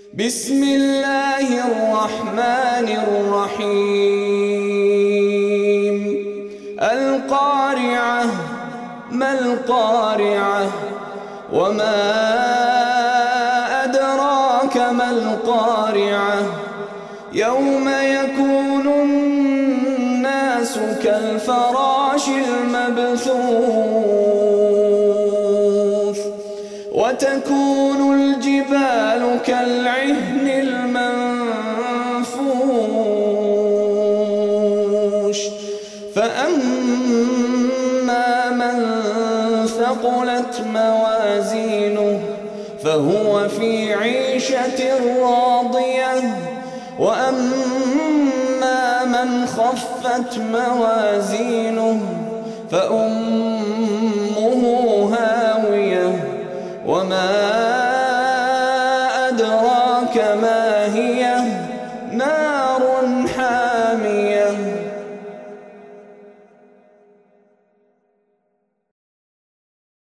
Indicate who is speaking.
Speaker 1: بسم الله الرحمن الرحيم القارعة ما القارعة وما أدراك ما القارعة يوم يكون الناس كالفراش المبثوث وتكون الجبال كالعهن المنفوش فأما من ثقلت موازينه فهو في عيشة راضية وأما من خفت موازينه فأمه هاوية وما أدراك ما هي